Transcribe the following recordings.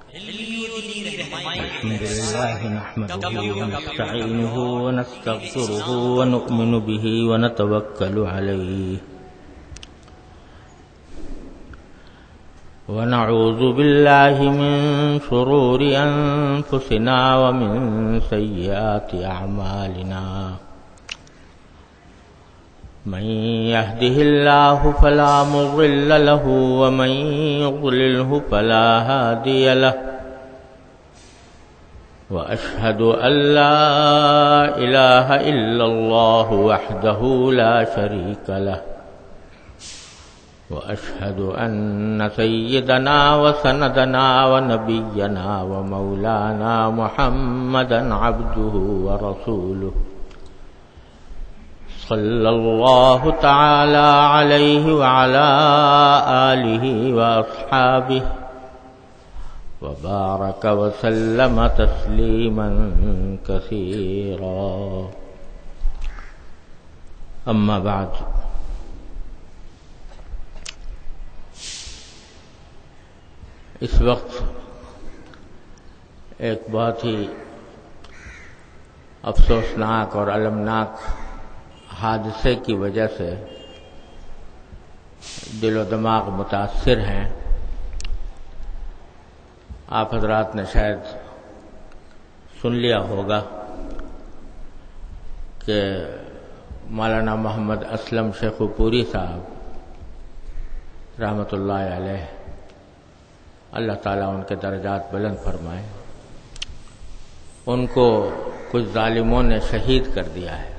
الحمد لله نحمده ونستعينه ونستغفره ونؤمن به ونتوكل عليه ونعوذ بالله من شرور أنفسنا ومن سيئات أعمالنا من يهده الله فلا مضل له ومن يضلله فلا هادي له وأشهد أن لا إله إلا الله وحده لا شريك له وأشهد أن سيدنا وسندنا ونبينا ومولانا محمدا عبده ورسوله صلى الله تعالى عليه وعلى آله وأصحابه وبارك وسلم تسليما كثيرا أما بعد اس وقت ایک بہت ہی افسوسناک اور المناک حادثے کی وجہ سے دل و دماغ متاثر ہیں. آپ حضرات نے شاید سن لیا ہوگا کہ مولانا محمد اسلم شیخ پوری صاحب رحمۃ اللہ علیہ، اللہ تعالیٰ ان کے درجات بلند فرمائے، ان کو کچھ ظالموں نے شہید کر دیا ہے.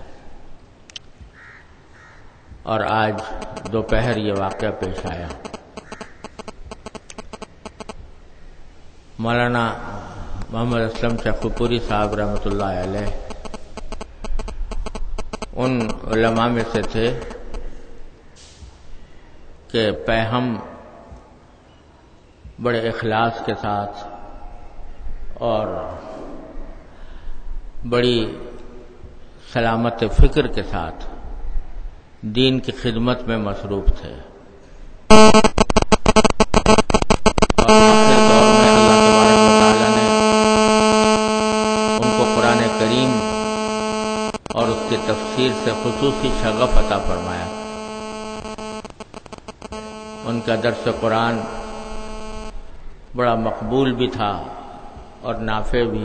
اور آج دوپہر یہ واقعہ پیش آیا. مولانا محمد اسلم شیخ پوری صاحب رحمۃ اللہ علیہ ان علماء میں سے تھے کہ ہم بڑے اخلاص کے ساتھ اور بڑی سلامت فکر کے ساتھ دین کی خدمت میں مصروف تھے. اور اس کی تفسیر سے خصوصی شغف عطا فرمایا. ان کا درس قرآن بڑا مقبول بھی تھا اور نافع بھی.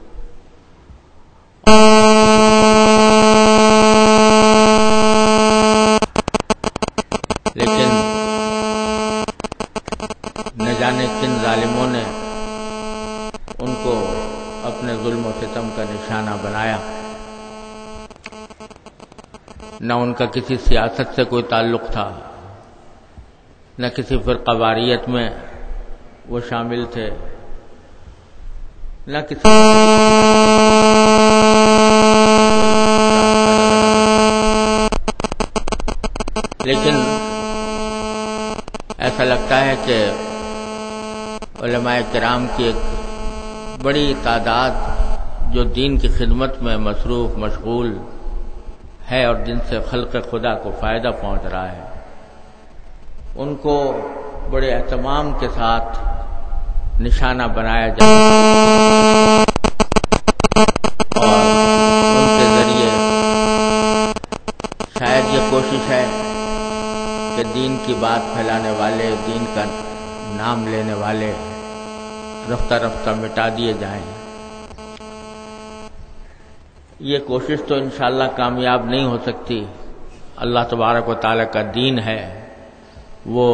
لیکن نہ جانے کن ظالموں نے ان کو اپنے ظلم و ستم کا نشانہ بنایا. نہ ان کا کسی سیاست سے کوئی تعلق تھا، نہ کسی فرقہ واریت میں وہ شامل تھے، نہ کسی لیکن ایسا لگتا ہے کہ علماء کرام کی ایک بڑی تعداد جو دین کی خدمت میں مصروف مشغول ہے اور جن سے خلق خدا کو فائدہ پہنچ رہا ہے، ان کو بڑے اہتمام کے ساتھ نشانہ بنایا جائے اور ان کے ذریعے شاید یہ کوشش ہے کہ دین کی بات پھیلانے والے، دین کا نام لینے والے رفتہ رفتہ مٹا دیے جائیں. یہ کوشش تو انشاءاللہ کامیاب نہیں ہو سکتی. اللہ تبارک و تعالیٰ کا دین ہے، وہ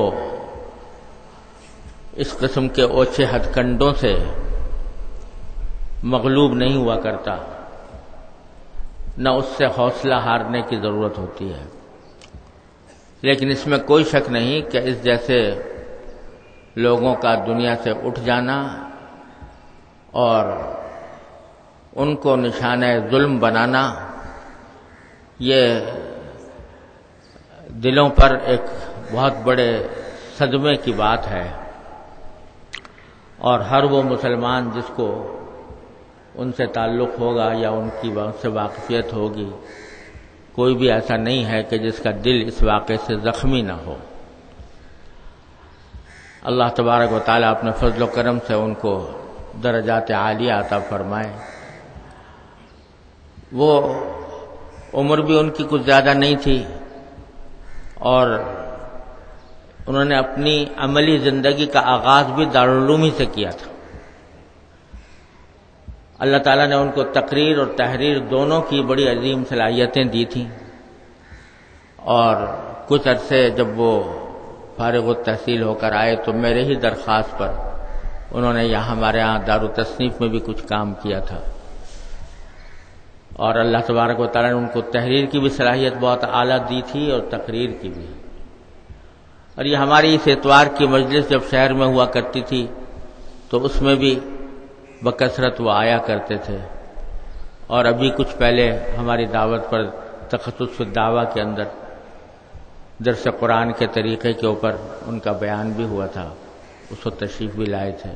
اس قسم کے اوچھے ہتھ کنڈوں سے مغلوب نہیں ہوا کرتا، نہ اس سے حوصلہ ہارنے کی ضرورت ہوتی ہے. لیکن اس میں کوئی شک نہیں کہ اس جیسے لوگوں کا دنیا سے اٹھ جانا اور ان کو نشانہ ظلم بنانا، یہ دلوں پر ایک بہت بڑے صدمے کی بات ہے. اور ہر وہ مسلمان جس کو ان سے تعلق ہوگا یا ان کی سے واقفیت ہوگی، کوئی بھی ایسا نہیں ہے کہ جس کا دل اس واقعے سے زخمی نہ ہو. اللہ تبارک و تعالیٰ اپنے فضل و کرم سے ان کو درجات عالیہ عطا فرمائے۔ وہ عمر بھی ان کی کچھ زیادہ نہیں تھی اور انہوں نے اپنی عملی زندگی کا آغاز بھی دارالعلوم ہی سے کیا تھا۔ اللہ تعالیٰ نے ان کو تقریر اور تحریر دونوں کی بڑی عظیم صلاحیتیں دی تھیں، اور کچھ عرصے جب وہ فارغ التحصیل ہو کر آئے تو میرے ہی درخواست پر انہوں نے ہمارے یہاں دارالتصنیف میں بھی کچھ کام کیا تھا، اور اللہ تبارک و تعالیٰ نے ان کو تحریر کی بھی صلاحیت بہت اعلیٰ دی تھی اور تقریر کی بھی۔ اور یہ ہماری اس اتوار کی مجلس جب شہر میں ہوا کرتی تھی تو اس میں بھی بکثرت وہ آیا کرتے تھے، اور ابھی کچھ پہلے ہماری دعوت پر تخصص الدعوہ کے اندر درس قرآن کے طریقے کے اوپر ان کا بیان بھی ہوا تھا، اس وقت تشریف بھی لائے تھے۔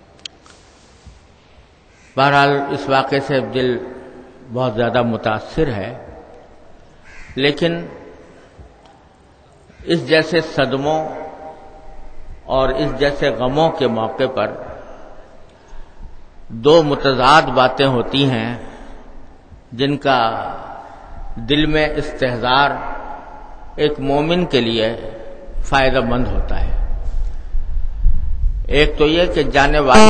بہرحال اس واقعے سے دل بہت زیادہ متاثر ہے، لیکن اس جیسے صدموں اور اس جیسے غموں کے موقع پر دو متضاد باتیں ہوتی ہیں جن کا دل میں استحضار ایک مومن کے لیے فائدہ مند ہوتا ہے۔ ایک تو یہ کہ جانے والے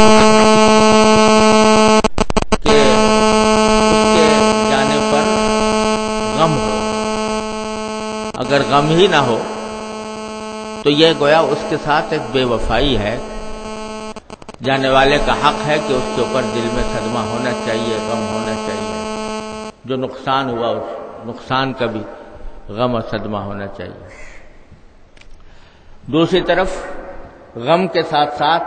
کہ اس کے جانے پر غم ہو، اگر غم ہی نہ ہو تو یہ گویا اس کے ساتھ ایک بے وفائی ہے۔ جانے والے کا حق ہے کہ اس کے اوپر دل میں صدمہ ہونا چاہیے، غم ہونا چاہیے، جو نقصان ہوا اس نقصان کا بھی غم اور صدمہ ہونا چاہیے۔ دوسری طرف غم کے ساتھ ساتھ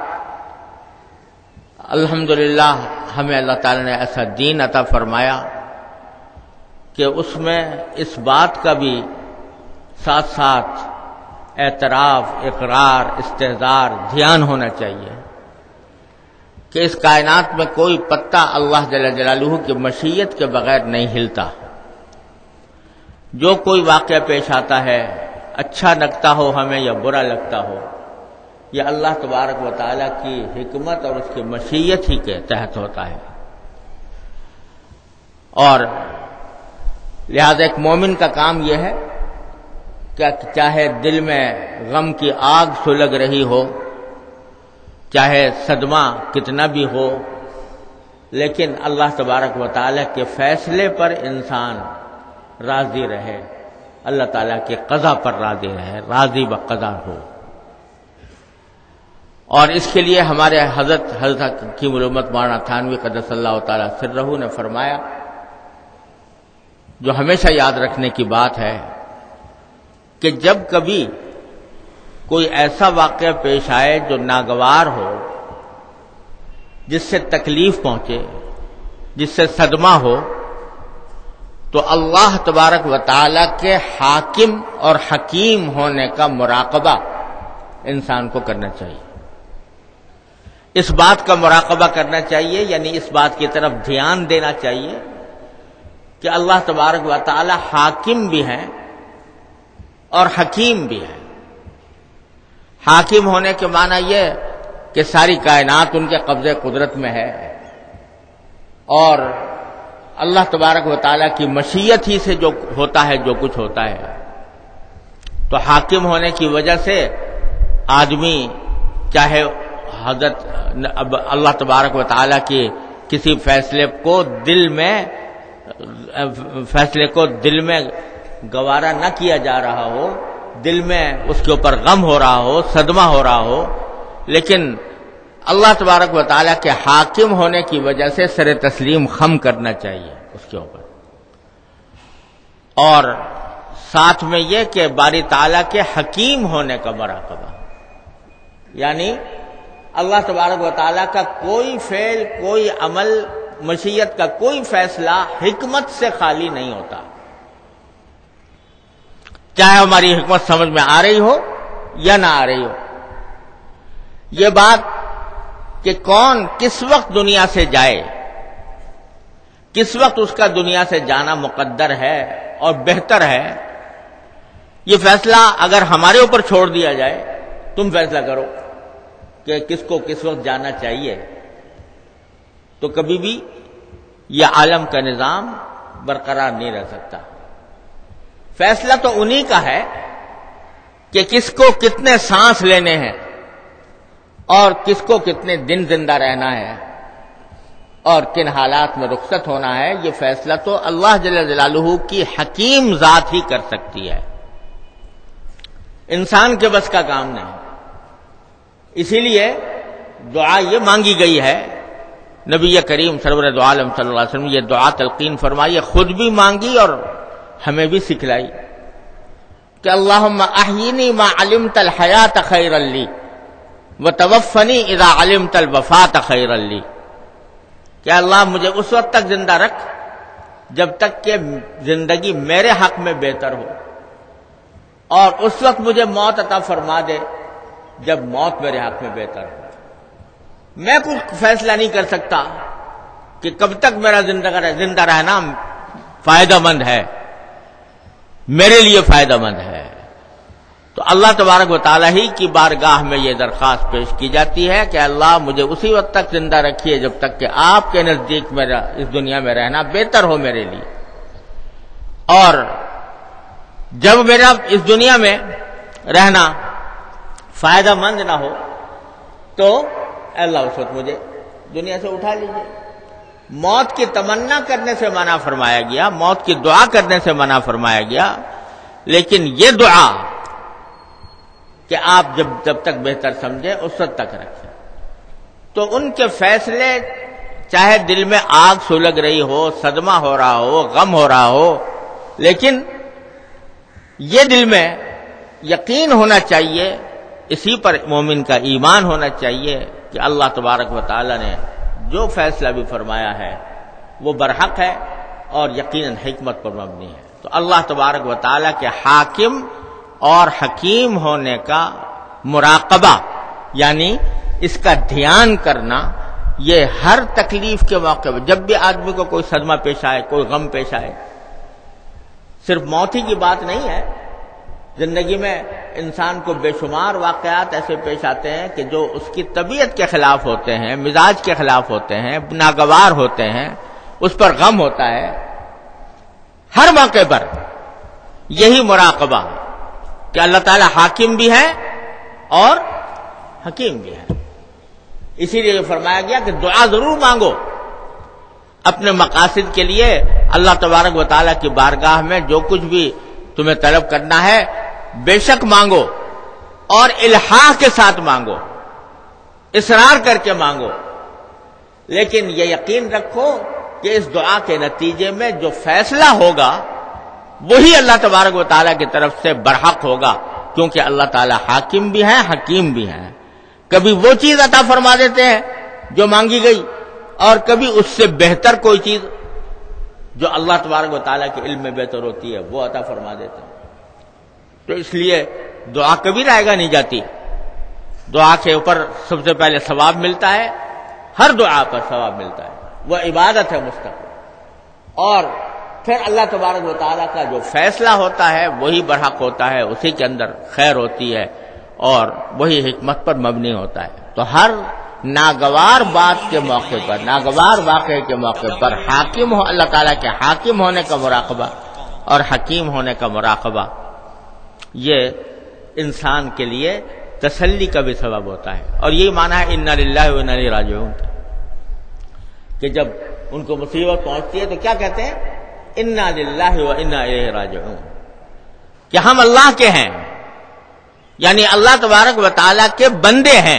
الحمدللہ ہمیں اللہ تعالی نے ایسا دین عطا فرمایا کہ اس میں اس بات کا بھی ساتھ ساتھ اعتراف، اقرار، استحضار، دھیان ہونا چاہیے کہ اس کائنات میں کوئی پتا اللہ جل جلالہ کی مشیت کے بغیر نہیں ہلتا۔ جو کوئی واقعہ پیش آتا ہے، اچھا لگتا ہو ہمیں یا برا لگتا ہو، یہ اللہ تبارک و تعالیٰ کی حکمت اور اس کی مشیت ہی کے تحت ہوتا ہے۔ اور لہذا ایک مومن کا کام یہ ہے کہ چاہے دل میں غم کی آگ سلگ رہی ہو، چاہے صدمہ کتنا بھی ہو، لیکن اللہ تبارک و تعالیٰ کے فیصلے پر انسان راضی رہے، اللہ تعالیٰ کے قضا پر راضی رہے، راضی بقضا ہو۔ اور اس کے لیے ہمارے حضرت حکیم الامت مولانا تھانوی قدس اللہ تعالیٰ سرہ نے فرمایا، جو ہمیشہ یاد رکھنے کی بات ہے کہ جب کبھی کوئی ایسا واقعہ پیش آئے جو ناگوار ہو، جس سے تکلیف پہنچے، جس سے صدمہ ہو، تو اللہ تبارک و تعالیٰ کے حاکم اور حکیم ہونے کا مراقبہ انسان کو کرنا چاہیے۔ اس بات کا مراقبہ کرنا چاہیے، یعنی اس بات کی طرف دھیان دینا چاہیے کہ اللہ تبارک و تعالیٰ حاکم بھی ہیں اور حکیم بھی ہیں۔ حاکم ہونے کے معنی یہ کہ ساری کائنات ان کے قبضے قدرت میں ہے، اور اللہ تبارک و تعالیٰ کی مشیت ہی سے جو ہوتا ہے، جو کچھ ہوتا ہے۔ تو حاکم ہونے کی وجہ سے آدمی چاہے حضرت اللہ تبارک و تعالیٰ کی کسی فیصلے کو دل میں گوارا نہ کیا جا رہا ہو، دل میں اس کے اوپر غم ہو رہا ہو، صدمہ ہو رہا ہو، لیکن اللہ تبارک و تعالیٰ کے حاکم ہونے کی وجہ سے سر تسلیم خم کرنا چاہیے اس کے اوپر۔ اور ساتھ میں یہ کہ باری تعالیٰ کے حکیم ہونے کا مراقبہ، یعنی اللہ تبارک و تعالیٰ کا کوئی فعل، کوئی عمل، مشیت کا کوئی فیصلہ حکمت سے خالی نہیں ہوتا، چاہے ہماری حکمت سمجھ میں آ رہی ہو یا نہ آ رہی ہو۔ یہ بات کہ کون کس وقت دنیا سے جائے، کس وقت اس کا دنیا سے جانا مقدر ہے اور بہتر ہے، یہ فیصلہ اگر ہمارے اوپر چھوڑ دیا جائے، تم فیصلہ کرو، کہ کس کو کس وقت جانا چاہیے، تو کبھی بھی یہ عالم کا نظام برقرار نہیں رہ سکتا۔ فیصلہ تو انہی کا ہے کہ کس کو کتنے سانس لینے ہیں اور کس کو کتنے دن زندہ رہنا ہے اور کن حالات میں رخصت ہونا ہے، یہ فیصلہ تو اللہ جل جلالہ کی حکیم ذات ہی کر سکتی ہے، انسان کے بس کا کام نہیں۔ اسی لیے دعا یہ مانگی گئی ہے، نبی کریم سرور دو عالم صلی اللہ علیہ وسلم یہ دعا تلقین فرمائی، خود بھی مانگی اور ہمیں بھی سکھلائی کہ اللہم احیینی ما علمت الحیات خیرا لی وتوفنی اذا علمت الوفات خیرا لی، کہ اللہ مجھے اس وقت تک زندہ رکھ جب تک کہ زندگی میرے حق میں بہتر ہو، اور اس وقت مجھے موت عطا فرما دے جب موت میرے حق میں بہتر ہو۔ میں کوئی فیصلہ نہیں کر سکتا کہ کب تک میرا زندہ رہنا فائدہ مند ہے، میرے لیے فائدہ مند ہے۔ تو اللہ تبارک و تعالیٰ ہی کی بارگاہ میں یہ درخواست پیش کی جاتی ہے کہ اللہ مجھے اسی وقت تک زندہ رکھیے جب تک کہ آپ کے نزدیک میرا اس دنیا میں رہنا بہتر ہو میرے لیے، اور جب میرا اس دنیا میں رہنا فائدہ مند نہ ہو تو اللہ اس وقت مجھے دنیا سے اٹھا لیجیے۔ موت کی تمنا کرنے سے منع فرمایا گیا، موت کی دعا کرنے سے منع فرمایا گیا، لیکن یہ دعا کہ آپ جب تک بہتر سمجھیں اس وقت تک رکھیں۔ تو ان کے فیصلے چاہے دل میں آگ سلگ رہی ہو، صدمہ ہو رہا ہو، غم ہو رہا ہو، لیکن یہ دل میں یقین ہونا چاہیے، اسی پر مومن کا ایمان ہونا چاہیے کہ اللہ تبارک و تعالی نے جو فیصلہ بھی فرمایا ہے وہ برحق ہے اور یقیناً حکمت پر مبنی ہے۔ تو اللہ تبارک و تعالی کے حاکم اور حکیم ہونے کا مراقبہ، یعنی اس کا دھیان کرنا، یہ ہر تکلیف کے موقع پر، جب بھی آدمی کو کوئی صدمہ پیش آئے، کوئی غم پیش آئے، صرف موت ہی کی بات نہیں ہے، زندگی میں انسان کو بے شمار واقعات ایسے پیش آتے ہیں کہ جو اس کی طبیعت کے خلاف ہوتے ہیں، مزاج کے خلاف ہوتے ہیں، ناگوار ہوتے ہیں، اس پر غم ہوتا ہے۔ ہر موقع پر یہی مراقبہ کہ اللہ تعالی حاکم بھی ہے اور حکیم بھی ہے۔ اسی لیے فرمایا گیا کہ دعا ضرور مانگو اپنے مقاصد کے لیے، اللہ تبارک و تعالیٰ کی بارگاہ میں جو کچھ بھی تمہیں طلب کرنا ہے بے شک مانگو، اور الحاح کے ساتھ مانگو، اصرار کر کے مانگو، لیکن یہ یقین رکھو کہ اس دعا کے نتیجے میں جو فیصلہ ہوگا وہی اللہ تبارک و تعالیٰ کی طرف سے برحق ہوگا، کیونکہ اللہ تعالیٰ حاکم بھی ہیں، حکیم بھی ہیں۔ کبھی وہ چیز عطا فرما دیتے ہیں جو مانگی گئی، اور کبھی اس سے بہتر کوئی چیز جو اللہ تبارک و تعالیٰ کے علم میں بہتر ہوتی ہے وہ عطا فرما دیتے ہیں۔ تو اس لیے دعا کبھی رائے گا نہیں جاتی، دعا کے اوپر سب سے پہلے ثواب ملتا ہے، ہر دعا پر ثواب ملتا ہے، وہ عبادت ہے مستقل، اور پھر اللہ تبارک و تعالیٰ کا جو فیصلہ ہوتا ہے وہی برحق ہوتا ہے، اسی کے اندر خیر ہوتی ہے اور وہی حکمت پر مبنی ہوتا ہے۔ تو ہر ناگوار بات کے موقع پر، ناگوار واقعے کے موقع پر حاکم ہو، اللہ تعالیٰ کے حاکم ہونے کا مراقبہ اور حکیم ہونے کا مراقبہ، یہ انسان کے لیے تسلی کا بھی سبب ہوتا ہے۔ اور یہی معنی ہے انا للہ و انا الیہ راجعون، کہ جب ان کو مصیبت پہنچتی ہے تو کیا کہتے ہیں؟ انا للہ و انا الیہ راجعون، کہ ہم اللہ کے ہیں، یعنی اللہ تبارک و تعالیٰ کے بندے ہیں،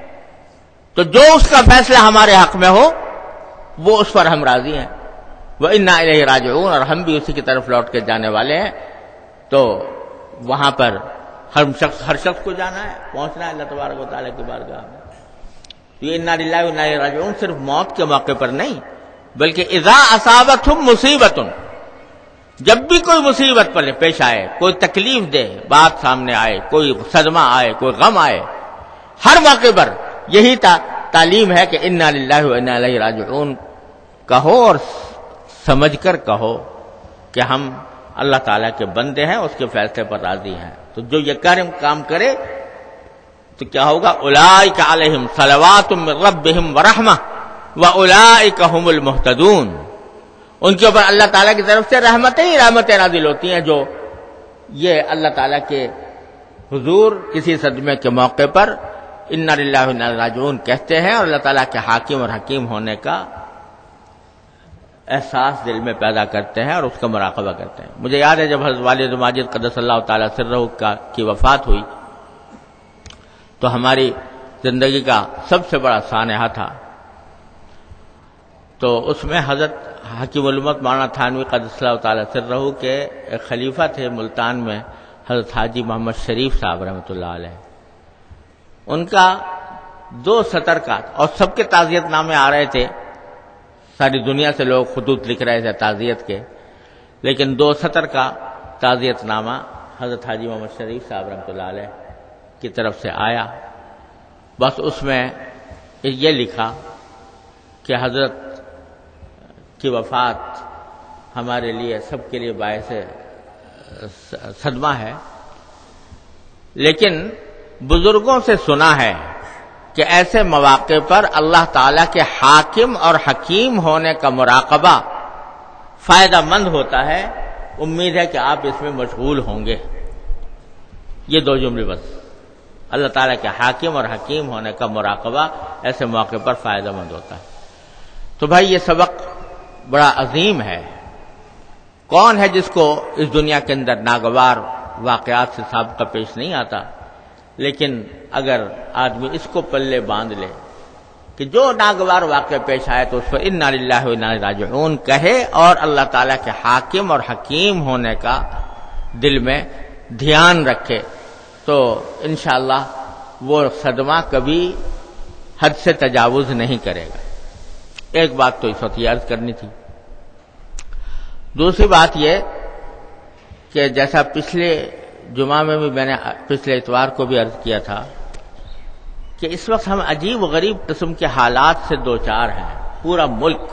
تو جو اس کا فیصلہ ہمارے حق میں ہو وہ اس پر ہم راضی ہیں، وَإِنَّا إِلَيْهِ راجعون، اور ہم بھی اسی کی طرف لوٹ کے جانے والے ہیں۔ تو وہاں پر ہر شخص کو جانا ہے، پہنچنا ہے اللہ تبارک و تعالیٰ کی بارگاہ میں۔ تو یہ اِنَّا لِلَّهِ وَإِنَّا إِلَيْهِ راجعون صرف موت کے موقع پر نہیں، بلکہ اذا اصابتهم مصیبت، جب بھی کوئی مصیبت پر پیش آئے، کوئی تکلیف دے بات سامنے آئے، کوئی صدمہ آئے، کوئی غم آئے، ہر موقع پر یہی تعلیم ہے کہ انا للہ و انا الیہ راجعون کہو، اور سمجھ کر کہو کہ ہم اللہ تعالیٰ کے بندے ہیں، اس کے فیصلے پر راضی ہیں۔ تو جو یہ کام کرے تو کیا ہوگا؟ اولئک علیہم صلوات من ربہم ورحمہ واولئک هم المہتدون، ان کے اوپر اللہ تعالیٰ کی طرف سے رحمتیں نازل ہوتی ہیں جو یہ اللہ تعالیٰ کے حضور کسی صدمے کے موقع پر انا للہ و انا الیہ راجعون کہتے ہیں اور اللہ تعالیٰ کے حاکم اور حکیم ہونے کا احساس دل میں پیدا کرتے ہیں اور اس کا مراقبہ کرتے ہیں۔ مجھے یاد ہے جب حضرت والد ماجد قدس اللہ تعالیٰ سرہ کی وفات ہوئی تو ہماری زندگی کا سب سے بڑا سانحہ تھا، تو اس میں حضرت حکیم الامت مولانا تھانوی قدس اللہ تعالیٰ سرہ کے ایک خلیفہ تھے ملتان میں، حضرت حاجی محمد شریف صاحب رحمۃ اللہ علیہ، ان کا 2 سطر کا، اور سب کے تعزیت نامے آ رہے تھے، ساری دنیا سے لوگ خطوط لکھ رہے تھے تعزیت کے، لیکن 2 سطر کا تعزیت نامہ حضرت حاجی محمد شریف صاحب رحمۃ اللہ علیہ کی طرف سے آیا۔ بس اس میں یہ لکھا کہ حضرت کی وفات ہمارے لیے سب کے لیے باعث صدمہ ہے، لیکن بزرگوں سے سنا ہے کہ ایسے مواقع پر اللہ تعالیٰ کے حاکم اور حکیم ہونے کا مراقبہ فائدہ مند ہوتا ہے، امید ہے کہ آپ اس میں مشغول ہوں گے۔ یہ 2 جملے بس، اللہ تعالیٰ کے حاکم اور حکیم ہونے کا مراقبہ ایسے موقع پر فائدہ مند ہوتا ہے۔ تو بھائی یہ سبق بڑا عظیم ہے۔ کون ہے جس کو اس دنیا کے اندر ناگوار واقعات سے سابقہ پیش نہیں آتا، لیکن اگر آدمی اس کو پلے باندھ لے کہ جو ناگوار واقع پیش آئے تو اس پر انا للہ و انا الیہ راجعون کہے اور اللہ تعالیٰ کے حاکم اور حکیم ہونے کا دل میں دھیان رکھے، تو انشاءاللہ وہ صدمہ کبھی حد سے تجاوز نہیں کرے گا۔ ایک بات تو اس وقت یہ عرض کرنی تھی۔ دوسری بات یہ کہ جیسا پچھلے جمعہ میں بھی میں نے پچھلے اتوار کو بھی عرض کیا تھا کہ اس وقت ہم عجیب و غریب قسم کے حالات سے دوچار ہیں، پورا ملک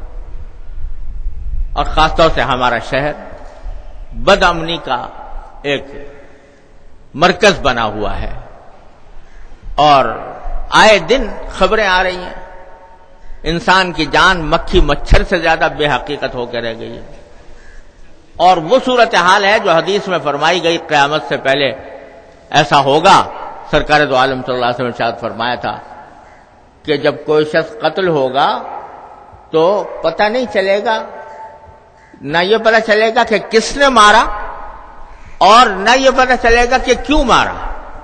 اور خاص طور سے ہمارا شہر بد امنی کا ایک مرکز بنا ہوا ہے، اور آئے دن خبریں آ رہی ہیں انسان کی جان مکھی مچھر سے زیادہ بے حقیقت ہو کے رہ گئی ہے، اور وہ صورتحال ہے جو حدیث میں فرمائی گئی قیامت سے پہلے ایسا ہوگا۔ سرکار دو عالم صلی اللہ علیہ وسلم نے ارشاد فرمایا تھا کہ جب کوئی شخص قتل ہوگا تو پتہ نہیں چلے گا، نہ یہ پتہ چلے گا کہ کس نے مارا اور نہ یہ پتہ چلے گا کہ کیوں مارا۔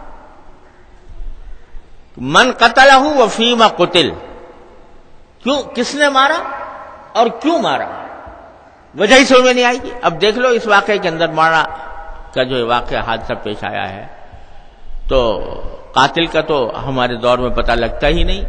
من قتلہ وفیما قتل، کیوں، کس نے مارا اور کیوں مارا، وجہ ہی سمجھ میں نہیں آئے گی۔ اب دیکھ لو اس واقعے کے اندر مارا کا جو واقعہ حادثہ پیش آیا ہے، تو قاتل کا تو ہمارے دور میں پتہ لگتا ہی نہیں،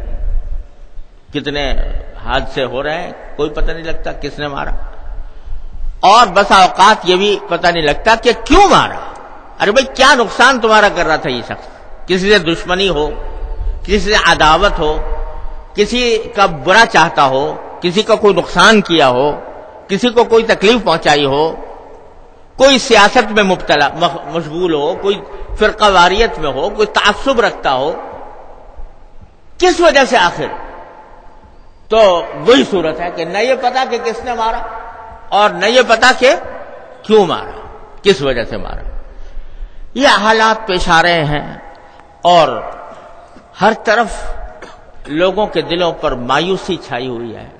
کتنے حادثے ہو رہے ہیں کوئی پتہ نہیں لگتا کس نے مارا، اور بسا اوقات یہ بھی پتہ نہیں لگتا کہ کیوں مارا۔ ارے بھائی کیا نقصان تمہارا کر رہا تھا یہ شخص؟ کسی سے دشمنی ہو، کسی سے عداوت ہو، کسی کا برا چاہتا ہو، کسی کا کوئی نقصان کیا ہو، کسی کو کوئی تکلیف پہنچائی ہو، کوئی سیاست میں مبتلا مشغول ہو، کوئی فرقہ واریت میں ہو، کوئی تعصب رکھتا ہو، کس وجہ سے آخر؟ تو وہی صورت ہے کہ نہ یہ پتا کہ کس نے مارا اور نہ یہ پتا کہ کیوں مارا، کس وجہ سے مارا۔ یہ حالات پیش آ رہے ہیں اور ہر طرف لوگوں کے دلوں پر مایوسی چھائی ہوئی ہے،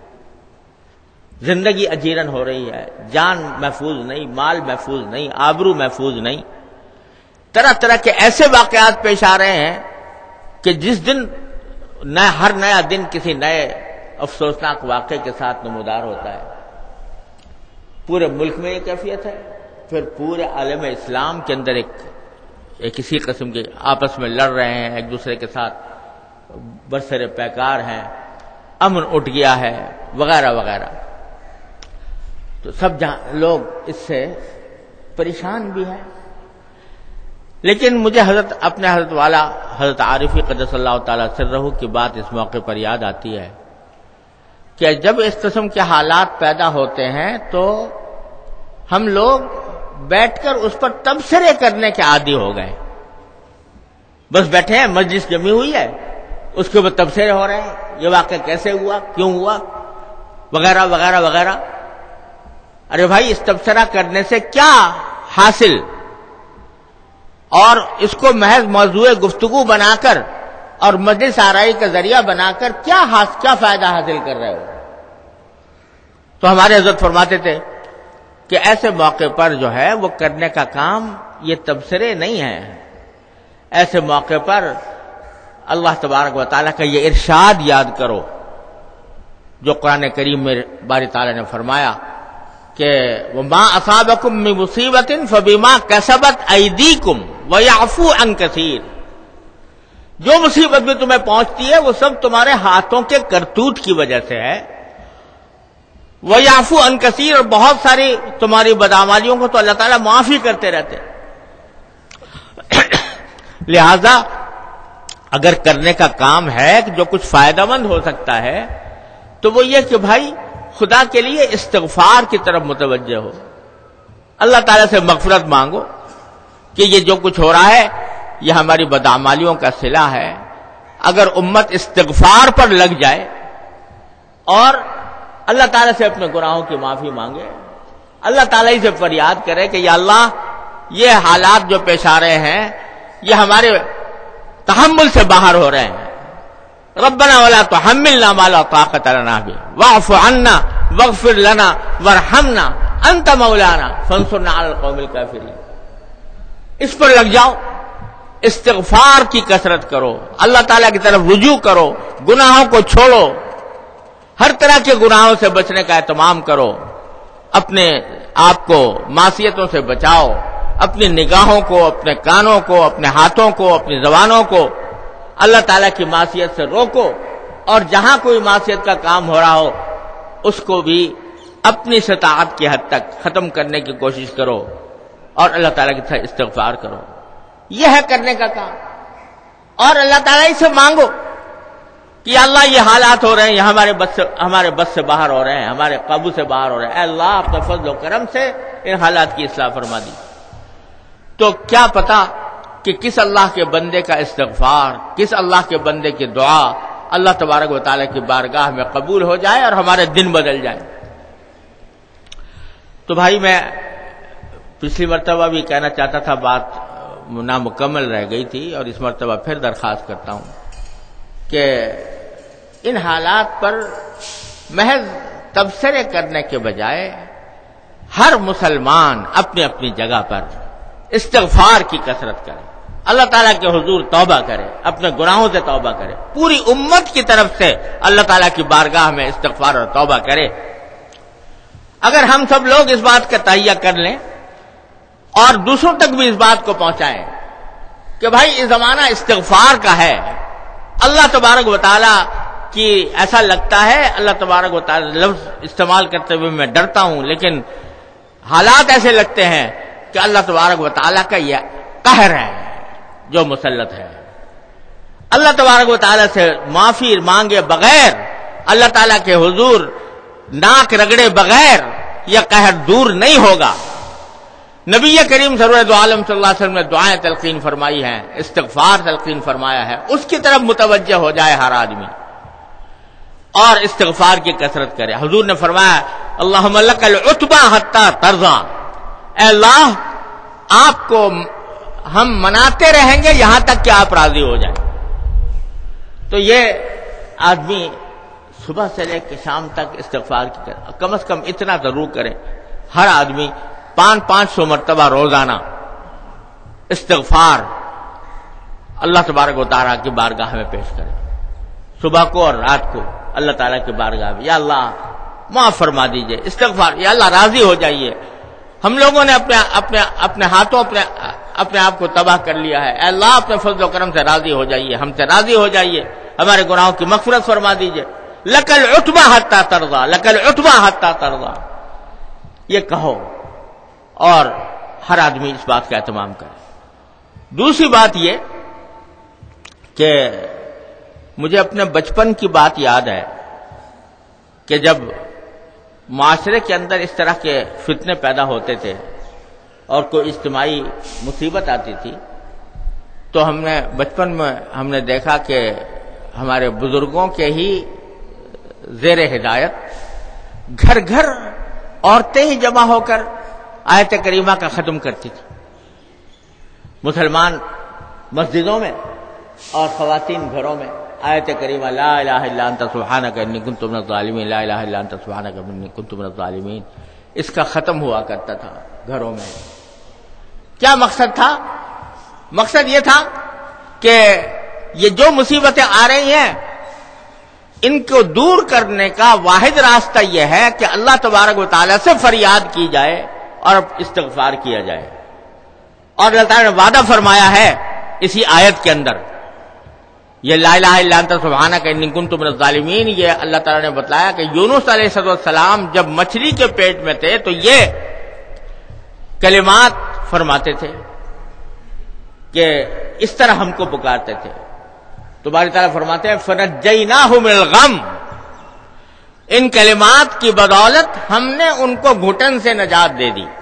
زندگی اجیرن ہو رہی ہے، جان محفوظ نہیں، مال محفوظ نہیں، آبرو محفوظ نہیں، طرح طرح کے ایسے واقعات پیش آ رہے ہیں کہ جس دن ہر نیا دن کسی نئے افسوسناک واقعے کے ساتھ نمودار ہوتا ہے۔ پورے ملک میں یہ کیفیت ہے، پھر پورے عالم اسلام کے اندر ایک اسی قسم کے آپس میں لڑ رہے ہیں، ایک دوسرے کے ساتھ برسر پیکار ہیں، امن اٹھ گیا ہے وغیرہ وغیرہ۔ تو سب لوگ اس سے پریشان بھی ہیں، لیکن مجھے اپنے حضرت والا حضرت عارفی قدس اللہ تعالی سرہ کی بات اس موقع پر یاد آتی ہے کہ جب اس قسم کے حالات پیدا ہوتے ہیں تو ہم لوگ بیٹھ کر اس پر تبصرے کرنے کے عادی ہو گئے بس بیٹھے ہیں، مجلس جمی ہوئی ہے، اس کے اوپر تبصرے ہو رہے ہیں، یہ واقعہ کیسے ہوا، کیوں ہوا، وغیرہ وغیرہ وغیرہ۔ ارے بھائی، اس تبصرہ کرنے سے کیا حاصل، اور اس کو محض موضوع گفتگو بنا کر اور مجلس آرائی کا ذریعہ بنا کر کیا فائدہ حاصل کر رہے ہو؟ تو ہمارے حضرت فرماتے تھے کہ ایسے موقع پر جو ہے وہ کرنے کا کام یہ تبصرے نہیں ہیں، ایسے موقع پر اللہ تبارک و تعالیٰ کا یہ ارشاد یاد کرو جو قرآن کریم میں باری تعالیٰ نے فرمایا کہ وَمَا أَصَابَكُم مِّن مُّصِيبَةٍ فَبِمَا كَسَبَتْ أَيْدِيكُمْ وَيَعْفُو عَن كَثِيرٍ، جو مصیبت بھی تمہیں پہنچتی ہے وہ سب تمہارے ہاتھوں کے کرتوت کی وجہ سے ہے، وَيَعْفُو عَن كَثِيرٍ، اور بہت ساری تمہاری بدعمالیوں کو تو اللہ تعالیٰ معافی کرتے رہتے۔ لہذا اگر کرنے کا کام ہے کہ جو کچھ فائدہ مند ہو سکتا ہے تو وہ یہ کہ بھائی خدا کے لیے استغفار کی طرف متوجہ ہو، اللہ تعالیٰ سے مغفرت مانگو کہ یہ جو کچھ ہو رہا ہے یہ ہماری بدعمالیوں کا صلہ ہے۔ اگر امت استغفار پر لگ جائے اور اللہ تعالیٰ سے اپنے گناہوں کی معافی مانگے، اللہ تعالیٰ ہی سے فریاد کرے کہ یا اللہ یہ حالات جو پیش آ رہے ہیں یہ ہمارے تحمل سے باہر ہو رہے ہیں، ربنا ولا تحملنا ما لا طاقت لنا به واعف عنا واغفر لنا وارحمنا انت مولانا فانصرنا على القوم الكافرين۔ اس پر لگ جاؤ، استغفار کی کثرت کرو، اللہ تعالیٰ کی طرف رجوع کرو، گناہوں کو چھوڑو، ہر طرح کے گناہوں سے بچنے کا اہتمام کرو، اپنے آپ کو معصیتوں سے بچاؤ، اپنی نگاہوں کو، اپنے کانوں کو، اپنے ہاتھوں کو، اپنی زبانوں کو اللہ تعالیٰ کی معصیت سے روکو، اور جہاں کوئی معصیت کا کام ہو رہا ہو اس کو بھی اپنی استطاعت کی حد تک ختم کرنے کی کوشش کرو اور اللہ تعالیٰ کی طرف استغفار کرو۔ یہ ہے کرنے کا کام، اور اللہ تعالیٰ ہی سے مانگو کہ اللہ یہ حالات ہو رہے ہیں، یہ ہمارے بس سے باہر ہو رہے ہیں، ہمارے قابو سے باہر ہو رہے ہیں، اے اللہ اپنے فضل و کرم سے ان حالات کی اصلاح فرما دی۔ تو کیا پتا کہ کس اللہ کے بندے کا استغفار، کس اللہ کے بندے کی دعا اللہ تبارک و تعالیٰ کی بارگاہ میں قبول ہو جائے اور ہمارے دن بدل جائے۔ تو بھائی میں پچھلی مرتبہ بھی کہنا چاہتا تھا، بات نامکمل رہ گئی تھی، اور اس مرتبہ پھر درخواست کرتا ہوں کہ ان حالات پر محض تبصرے کرنے کے بجائے ہر مسلمان اپنی اپنی جگہ پر استغفار کی کثرت کرے، اللہ تعالیٰ کے حضور توبہ کرے، اپنے گناہوں سے توبہ کرے، پوری امت کی طرف سے اللہ تعالیٰ کی بارگاہ میں استغفار اور توبہ کرے۔ اگر ہم سب لوگ اس بات کا تہیہ کر لیں اور دوسروں تک بھی اس بات کو پہنچائیں کہ بھائی یہ زمانہ استغفار کا ہے، اللہ تبارک و تعالیٰ کی ایسا لگتا ہے، اللہ تبارک و تعالیٰ لفظ استعمال کرتے ہوئے میں ڈرتا ہوں، لیکن حالات ایسے لگتے ہیں کہ اللہ تبارک و تعالیٰ کا یہ قہر ہے جو مسلط ہے۔ اللہ تبارک و تعالیٰ سے معافی مانگے بغیر، اللہ تعالیٰ کے حضور ناک رگڑے بغیر یہ قہر دور نہیں ہوگا۔ نبی کریم سرور دو عالم صلی اللہ علیہ وسلم نے دعائیں تلقین فرمائی ہیں، استغفار تلقین فرمایا ہے، اس کی طرف متوجہ ہو جائے ہر آدمی اور استغفار کی کثرت کرے۔ حضور نے فرمایا اللہم لک العتبی حتی ترضی، اے اللہ آپ کو ہم مناتے رہیں گے یہاں تک کہ آپ راضی ہو جائیں۔ تو یہ آدمی صبح سے لے کے شام تک استغفار کی کرے، کم از کم اتنا ضرور کرے، ہر آدمی 500 مرتبہ روزانہ استغفار اللہ تبارک و تعالیٰ کی بارگاہ میں پیش کرے، صبح کو اور رات کو اللہ تعالیٰ کی بارگاہ میں، یا اللہ معاف فرما دیجئے، استغفار، یا اللہ راضی ہو جائیے، ہم لوگوں نے اپنے ہاتھوں اپنے آپ کو تباہ کر لیا ہے، اے اللہ اپنے فضل و کرم سے راضی ہو جائیے، ہم سے راضی ہو جائیے، ہمارے گناہوں کی مغفرت فرما دیجئے، لک العتبی حتی ترضی، لک العتبی حتی ترضی، یہ کہو اور ہر آدمی اس بات کا اہتمام کرے۔ دوسری بات یہ کہ مجھے اپنے بچپن کی بات یاد ہے کہ جب معاشرے کے اندر اس طرح کے فتنے پیدا ہوتے تھے اور کوئی اجتماعی مصیبت آتی تھی تو ہم نے بچپن میں ہم نے دیکھا کہ ہمارے بزرگوں کے ہی زیر ہدایت گھر گھر عورتیں ہی جمع ہو کر آیت کریمہ کا ختم کرتی تھی. مسلمان مسجدوں میں اور خواتین گھروں میں آیت کریمہ لا الہ الا انت سبحانک انی کنت من الظالمین، لا الہ الا انت سبحانک انی کنت من الظالمین، اس کا ختم ہوا کرتا تھا گھروں میں. کیا مقصد تھا؟ مقصد یہ تھا کہ یہ جو مصیبتیں آ رہی ہیں ان کو دور کرنے کا واحد راستہ یہ ہے کہ اللہ تبارک و تعالی سے فریاد کی جائے اور استغفار کیا جائے. اور اللہ تعالی نے وعدہ فرمایا ہے اسی آیت کے اندر، یہ لا الہ الا انت سبحانک انی کنت من الظالمین، یہ اللہ تعالی نے بتلایا کہ یونس علیہ السلام جب مچھلی کے پیٹ میں تھے تو یہ کلمات فرماتے تھے کہ اس طرح ہم کو پکارتے تھے. تو باری تعالیٰ فرماتے ہیں فَنَجَّيْنَاهُ مِنَ الْغَمِّ، ان کلمات کی بدولت ہم نے ان کو گھٹن سے نجات دے دی.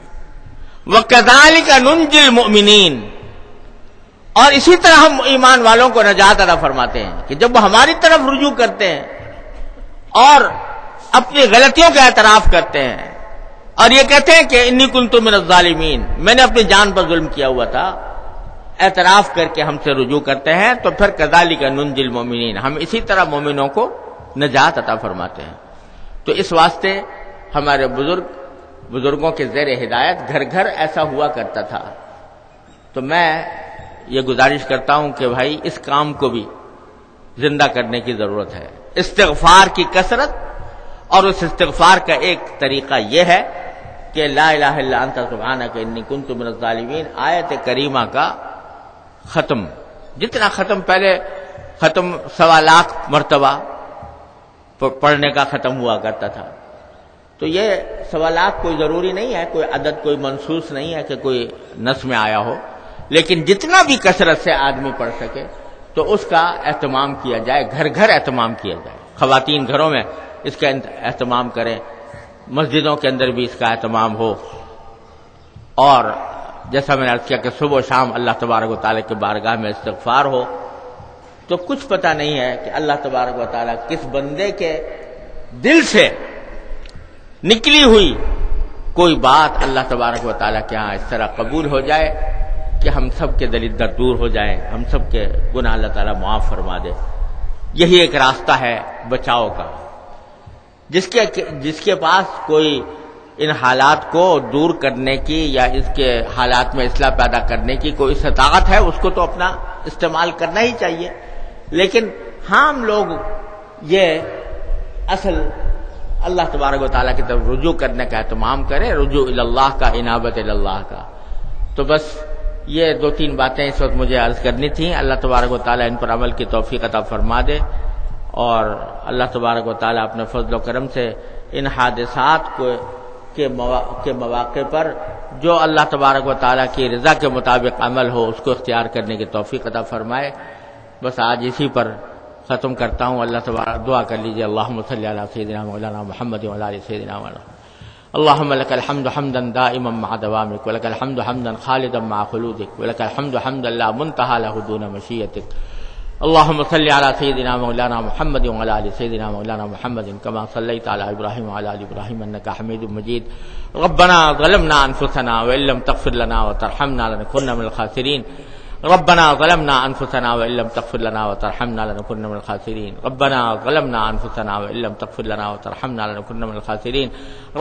وَكَذَلِكَ نُنْجِي الْمُؤْمِنِينَ، اور اسی طرح ہم ایمان والوں کو نجات عطا فرماتے ہیں کہ جب وہ ہماری طرف رجوع کرتے ہیں اور اپنی غلطیوں کا اعتراف کرتے ہیں اور یہ کہتے ہیں کہ انی کنت من الظالمین، میں نے اپنی جان پر ظلم کیا ہوا تھا، اعتراف کر کے ہم سے رجوع کرتے ہیں، تو پھر کذالک ننجی المؤمنین، ہم اسی طرح مومنوں کو نجات عطا فرماتے ہیں. تو اس واسطے ہمارے بزرگوں کے زیر ہدایت گھر گھر ایسا ہوا کرتا تھا. تو میں یہ گزارش کرتا ہوں کہ بھائی اس کام کو بھی زندہ کرنے کی ضرورت ہے. استغفار کی کثرت، اور اس استغفار کا ایک طریقہ یہ ہے کہ لا الہ الا انت سبحانک انی کنت من الظالمین آیت کریمہ کا ختم، جتنا ختم پہلے ختم 1.25 لاکھ مرتبہ پڑھنے کا ختم ہوا کرتا تھا. تو یہ 1.25 لاکھ کوئی ضروری نہیں ہے، کوئی عدد کوئی منصوص نہیں ہے کہ کوئی نص میں آیا ہو، لیکن جتنا بھی کثرت سے آدمی پڑھ سکے تو اس کا اہتمام کیا جائے، گھر گھر اہتمام کیا جائے. خواتین گھروں میں اس کا اہتمام کریں، مسجدوں کے اندر بھی اس کا اہتمام ہو. اور جیسا میں نے عرض کیا کہ صبح و شام اللہ تبارک و تعالیٰ کے بارگاہ میں استغفار ہو. تو کچھ پتہ نہیں ہے کہ اللہ تبارک و تعالیٰ کس بندے کے دل سے نکلی ہوئی کوئی بات اللہ تبارک و تعالیٰ کے ہاں اس طرح قبول ہو جائے کہ ہم سب کے دلیدر دور ہو جائیں، ہم سب کے گناہ اللہ تعالیٰ معاف فرما دے. یہی ایک راستہ ہے بچاؤ کا. جس کے پاس کوئی ان حالات کو دور کرنے کی یا اس کے حالات میں اصلاح پیدا کرنے کی کوئی استطاعت ہے، اس کو تو اپنا استعمال کرنا ہی چاہیے. لیکن ہم لوگ یہ اصل اللہ تبارک و تعالیٰ کی طرف رجوع کرنے کا اہتمام کریں، رجوع اللہ کا، انابت اللہ کا. تو بس یہ 2-3 باتیں اس وقت مجھے عرض کرنی تھیں. اللہ تبارک و تعالیٰ ان پر عمل کی توفیق عطا فرما دے، اور اللہ تبارک و تعالیٰ اپنے فضل و کرم سے ان حادثات کے مواقع پر جو اللہ تبارک و تعالیٰ کی رضا کے مطابق عمل ہو اس کو اختیار کرنے کی توفیق عطا فرمائے. بس آج اسی پر ختم کرتا ہوں. اللہ تبارک دعا کر لیجیے. اللہم صلی علی سیدنا مولانا محمد وعلی آل سیدنا مولانا. اللہم لک الحمد حمدا دائما مع دوامک، ولک الحمد حمدا خالدا مع خلودک، ولک الحمد حمدا لا منتہا لہ دون مشیتک. اللهم صل على سيدنا مولانا محمد وعلى ال سيدنا مولانا محمد كما صليت على ابراهيم وعلى ال ابراهيم انك حميد مجيد. ربنا ظلمنا انفسنا وان لم تغفر لنا وترحمنا لنكن من الخاسرين. ربنا ظلمنا انفسنا وان لم تغفر لنا وترحمنا لنكن من الخاسرين. ربنا ظلمنا انفسنا وان لم تغفر لنا وترحمنا لنكن من الخاسرين.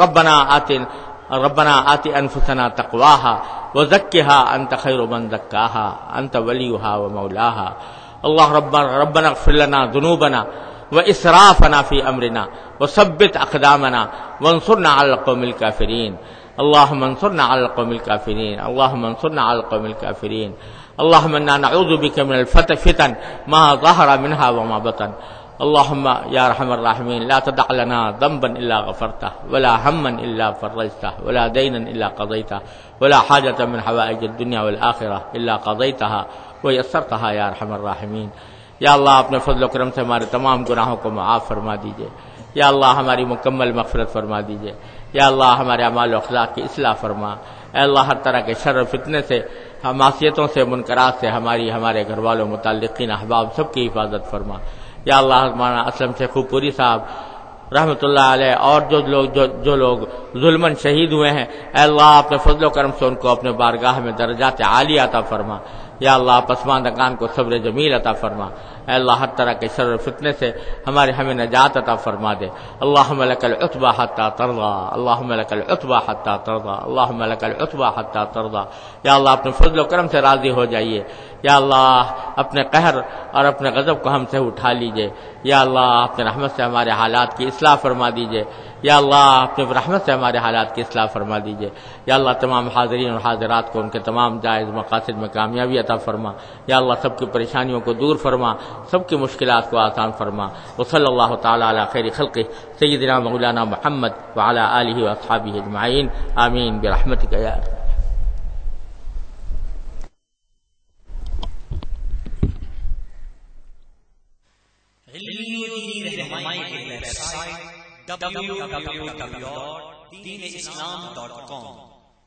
ربنا آت انفسنا تقواها وزكها انت خير من زكاها انت وليها ومولاها. اللہ ربنا اغفر لنا ذنوبنا واسرافنا في امرنا وثبت اقدامنا وانصرنا على القوم الكافرين. اللهم انصرنا على القوم الكافرين. اللهم انصرنا على القوم الكافرين. اللهم انا نعوذ بك من الفتن ما ظهر منها وما بطن. اللهم يا ارحم الراحمين لا تدع لنا ذنبا الا غفرته ولا هما الا فرجته ولا دينا الا قضيته ولا حاجة من حوائج الدنيا والآخرة الا قضيتها ویسرتہا یا ارحم الراحمین. یا اللہ اپنے فضل و کرم سے ہمارے تمام گناہوں کو معاف فرما دیجئے. یا اللہ ہماری مکمل مغفرت فرما دیجئے. یا اللہ ہمارے اعمال و اخلاق کی اصلاح فرما. اے اللہ ہر طرح کے شر و فتنے سے معصیتوں سے، منکرات سے ہمارے گھر والوں، متعلقین، احباب سب کی حفاظت فرما۔ یا اللہ مولانا اسلم شیخ پوری صاحب رحمۃ اللہ علیہ اور جو لوگ ظلماً شہید ہوئے ہیں، اے اللہ اپنے فضل و کرم سے ان کو اپنے بارگاہ میں درجات عالی عطا فرما۔ یا اللہ پسماندگان کو صبر جمیل عطا فرما۔ اے اللہ ہر طرح کے شر و فتنے سے ہمیں نجات عطا فرما دے۔ اللہم لک العتبی حتی ترضی، اللہم لک العتبی حتی ترضی، اللہم لک العتبی حتی ترضی۔ یا اللہ اپنے فضل و کرم سے راضی ہو جائیے۔ یا اللہ اپنے قہر اور اپنے غضب کو ہم سے اٹھا لیجئے۔ یا اللہ اپنے رحمت سے ہمارے حالات کی اصلاح فرما دیجئے۔ یا اللہ اپنے رحمت سے ہمارے حالات کی اصلاح فرما دیجئے۔ یا اللہ تمام حاضرین اور حاضرات کو ان کے تمام جائز مقاصد میں کامیابی عطا فرما۔ یا اللہ سب کی پریشانیوں کو دور فرما، سب کی مشکلات کو آسان فرما۔ وصلی اللہ تعالی علی خیر خلقہ سیدنا مولانا محمد وعلی آلہ واصحابہ اجمعین، آمین برحمتک یا ارحم۔ www.deenislam.com